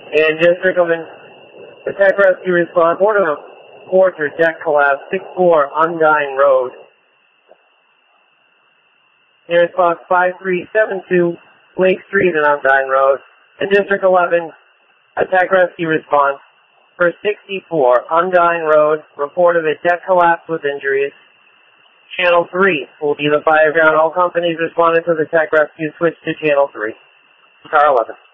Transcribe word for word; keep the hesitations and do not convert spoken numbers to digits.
And District of Attack Rescue Response, Order of Quarter, deck collapse, six four, Undyne Road. Air Response five three seven two, Lake Street and Undyne Road. And District eleven, Attack Rescue Response, for sixty-four, Undyne Road, report of a deck collapse with injuries. Channel three will be the fire ground. All companies responding to the attack rescue switch to Channel three. Car eleven.